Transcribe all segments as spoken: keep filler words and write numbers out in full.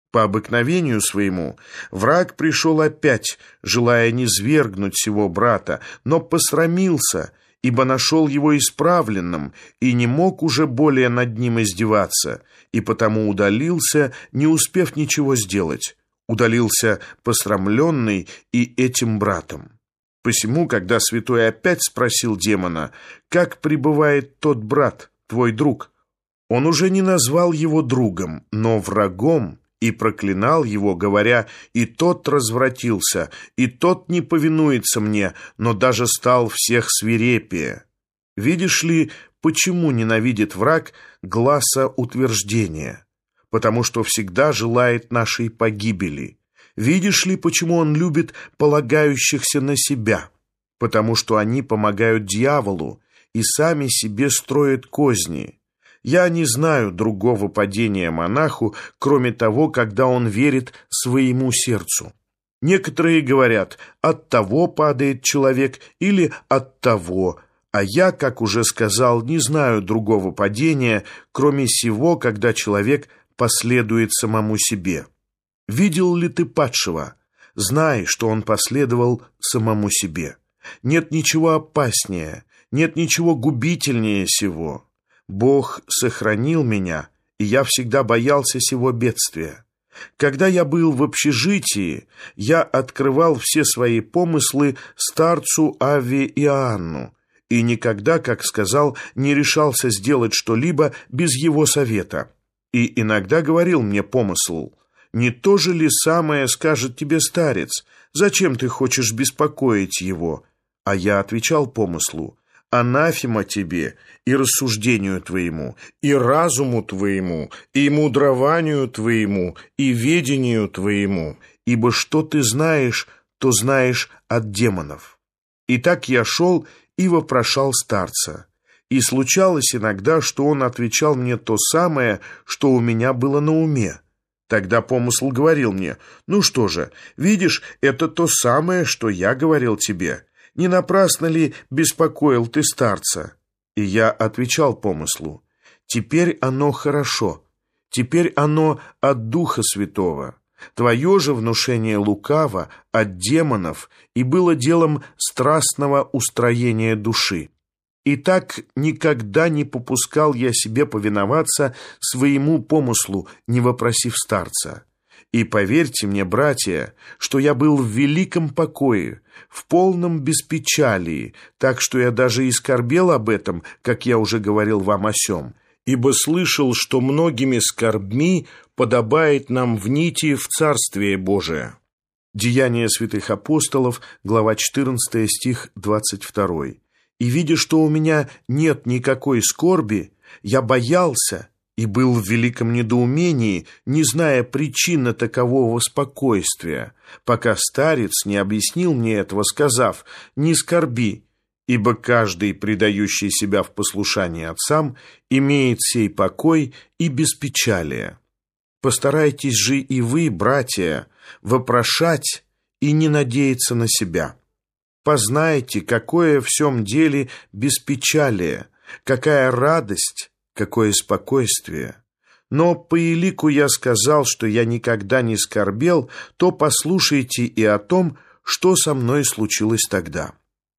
По обыкновению своему враг пришел опять, желая низвергнуть сего брата, но посрамился, ибо нашел его исправленным и не мог уже более над ним издеваться, и потому удалился, не успев ничего сделать, удалился посрамленный и этим братом. Посему, когда святой опять спросил демона, как пребывает тот брат, твой друг, он уже не назвал его другом, но врагом, и проклинал его, говоря: «И тот развратился, и тот не повинуется мне, но даже стал всех свирепее». Видишь ли, почему ненавидит враг гласа утверждения? Потому что всегда желает нашей погибели. Видишь ли, почему он любит полагающихся на себя? Потому что они помогают дьяволу и сами себе строят козни. Я не знаю другого падения монаху, кроме того, когда он верит своему сердцу. Некоторые говорят: от того падает человек или от того, а я, как уже сказал, не знаю другого падения, кроме сего, когда человек последует самому себе. Видел ли ты падшего? Знай, что он последовал самому себе. Нет ничего опаснее, нет ничего губительнее сего. Бог сохранил меня, и я всегда боялся сего бедствия. Когда я был в общежитии, я открывал все свои помыслы старцу Авве Иоанну, и никогда, как сказал, не решался сделать что-либо без его совета. И иногда говорил мне помысл: «Не то же ли самое скажет тебе старец? Зачем ты хочешь беспокоить его?» А я отвечал помыслу: «Анафема тебе и рассуждению твоему, и разуму твоему, и мудрованию твоему, и ведению твоему, ибо что ты знаешь, то знаешь от демонов». И так я шел и вопрошал старца. И случалось иногда, что он отвечал мне то самое, что у меня было на уме. Тогда помысл говорил мне: «Ну что же, видишь, это то самое, что я говорил тебе. Не напрасно ли беспокоил ты старца?» И я отвечал помыслу: «Теперь оно хорошо, теперь оно от Духа Святого. Твое же внушение лукаво, от демонов, и было делом страстного устроения души». И так никогда не попускал я себе повиноваться своему помыслу, не вопросив старца. И поверьте мне, братья, что я был в великом покое, в полном беспечалии, так что я даже и скорбел об этом, как я уже говорил вам о сем, ибо слышал, что многими скорбьми подобает нам в нити в Царствие Божие. Деяния святых апостолов, глава четырнадцатая, стих двадцать второй. И видя, что у меня нет никакой скорби, я боялся и был в великом недоумении, не зная причины такового спокойствия, пока старец не объяснил мне этого, сказав: «Не скорби, ибо каждый, предающий себя в послушание отцам, имеет сей покой и беспечалие. Постарайтесь же и вы, братья, вопрошать и не надеяться на себя. Познайте, какое в сем деле беспечалие, какая радость, какое спокойствие. Но по елику я сказал, что я никогда не скорбел, то послушайте и о том, что со мной случилось тогда.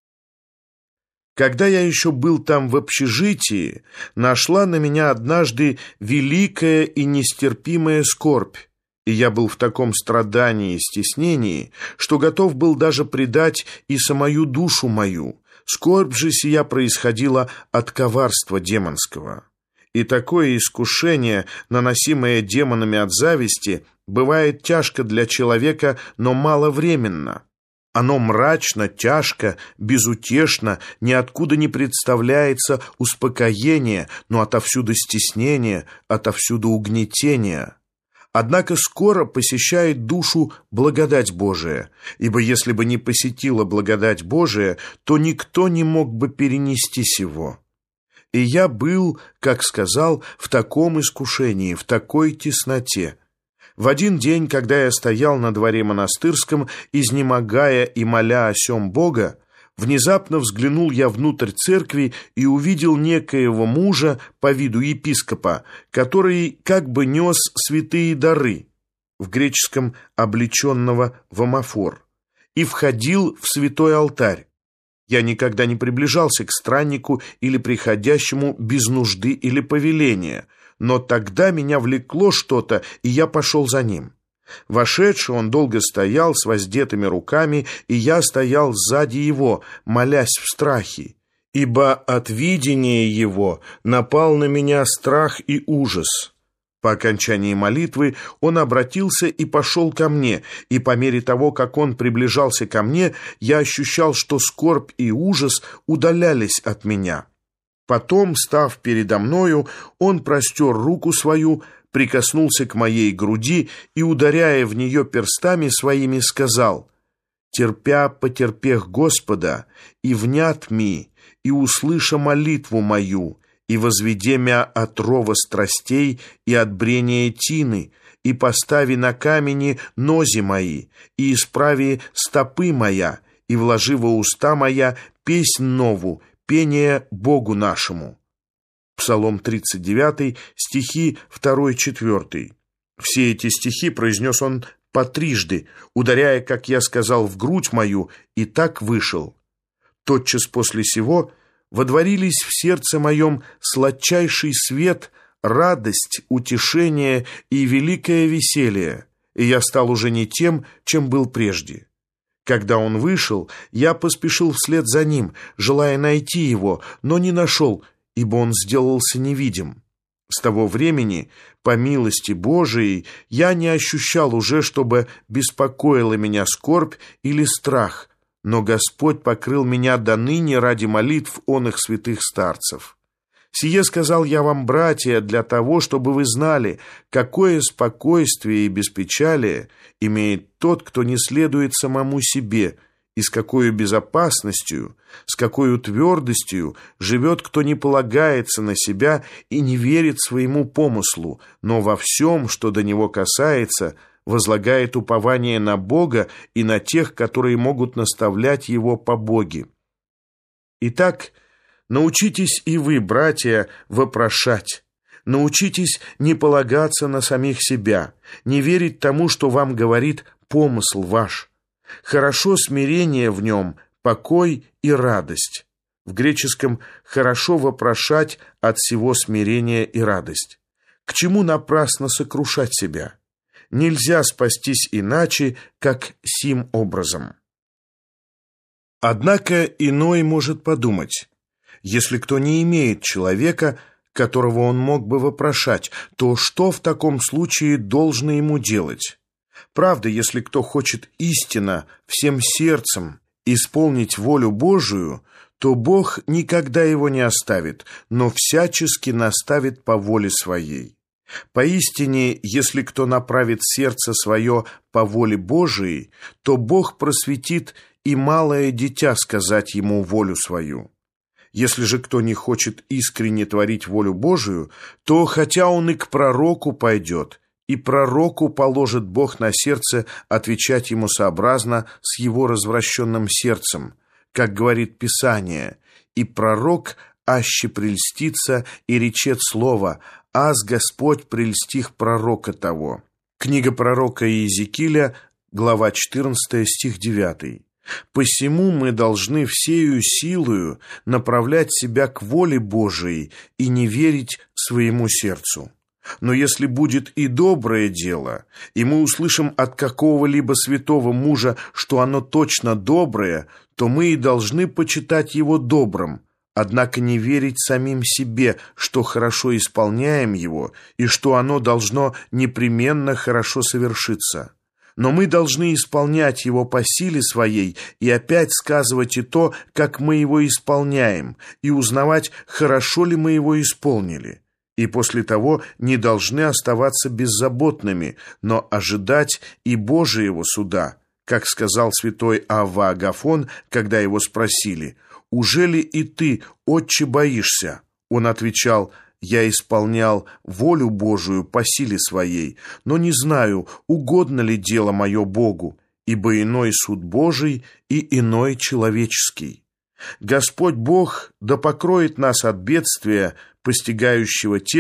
Когда я еще был там в общежитии, нашла на меня однажды великая и нестерпимая скорбь, и я был в таком страдании и стеснении, что готов был даже предать и самую душу мою. Скорбь же сия происходила от коварства демонского. И такое искушение, наносимое демонами от зависти, бывает тяжко для человека, но маловременно. Оно мрачно, тяжко, безутешно, ниоткуда не представляется успокоение, но отовсюду стеснение, отовсюду угнетение. Однако скоро посещает душу благодать Божия, ибо если бы не посетила благодать Божия, то никто не мог бы перенести сего. И я был, как сказал, в таком искушении, в такой тесноте. В один день, когда я стоял на дворе монастырском, изнемогая и моля о сем Бога, внезапно взглянул я внутрь церкви и увидел некоего мужа по виду епископа, который как бы нес святые дары. в греческом облеченного в омофор, и входил в святой алтарь. Я никогда не приближался к страннику или приходящему без нужды или повеления, но тогда меня влекло что-то, и я пошел за ним. Вошедший, он долго стоял с воздетыми руками, и я стоял сзади его, молясь в страхе, ибо от видения его напал на меня страх и ужас. По окончании молитвы он обратился и пошел ко мне, и по мере того, как он приближался ко мне, я ощущал, что скорбь и ужас удалялись от меня. Потом, став передо мною, он простер руку свою, прикоснулся к моей груди и, ударяя в нее перстами своими, сказал: «Терпя потерпех Господа, и внят ми, и услыша молитву мою, и возведе мя от рова страстей и от брения тины, и постави на камени нози мои, и исправи стопы моя, и вложи во уста моя песнь нову, пение Богу нашему». Псалом тридцать девять, стихи два-четыре. Все эти стихи произнес он по трижды, ударяя, как я сказал, в грудь мою, и так вышел. Тотчас после сего водворились в сердце моем сладчайший свет, радость, утешение и великое веселье, и я стал уже не тем, чем был прежде. Когда он вышел, я поспешил вслед за ним, желая найти его, но не нашел, ибо он сделался невидим. С того времени, по милости Божией, я не ощущал уже, чтобы беспокоила меня скорбь или страх, но Господь покрыл меня доныне ради молитв оных святых старцев. Сие сказал я вам, братья, для того, чтобы вы знали, какое спокойствие и беспечалие имеет тот, кто не следует самому себе, и с какой безопасностью, с какой твердостью живет, кто не полагается на себя и не верит своему помыслу, но во всем, что до него касается, возлагает упование на Бога и на тех, которые могут наставлять его по Боге. Итак, научитесь и вы, братья, вопрошать. Научитесь не полагаться на самих себя, не верить тому, что вам говорит помысл ваш. Хорошо смирение в нем, покой и радость. В греческом «хорошо вопрошать от всего смирения и радость». К чему напрасно сокрушать себя? Нельзя спастись иначе, как сим образом. Однако иной может подумать: если кто не имеет человека, которого он мог бы вопрошать, то что в таком случае должно ему делать? Правда, если кто хочет истинно, всем сердцем исполнить волю Божию, то Бог никогда его не оставит, но всячески наставит по воле своей. Поистине, если кто направит сердце свое по воле Божией, то Бог просветит и малое дитя сказать ему волю свою. Если же кто не хочет искренне творить волю Божию, то хотя он и к пророку пойдет, и пророку положит Бог на сердце отвечать ему сообразно с его развращенным сердцем, как говорит Писание, и пророк аще прельстится и речет слово, аз Господь прельстих пророка того. Книга пророка Иезекииля, глава четырнадцатая, стих девятый. Посему мы должны всею силою направлять себя к воле Божией и не верить своему сердцу. Но если будет и доброе дело, и мы услышим от какого-либо святого мужа, что оно точно доброе, то мы и должны почитать его добрым, однако не верить самим себе, что хорошо исполняем его, и что оно должно непременно хорошо совершиться. Но мы должны исполнять его по силе своей и опять сказывать и то, как мы его исполняем, и узнавать, хорошо ли мы его исполнили. И после того не должны оставаться беззаботными, но ожидать и Божьего суда, как сказал святой Авва Агафон, когда его спросили: «Ужели и ты, отче, боишься?» Он отвечал: «Я исполнял волю Божию по силе своей, но не знаю, угодно ли дело мое Богу, ибо иной суд Божий и иной человеческий». Господь Бог да покроет нас от бедствия, постигающего тех,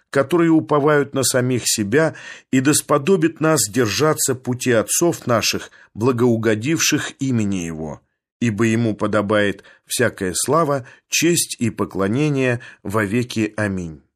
которые уповают на самих себя, и да сподобит нас держаться пути отцов наших, благоугодивших имени Его, ибо Ему подобает всякая слава, честь и поклонение во веки. Аминь.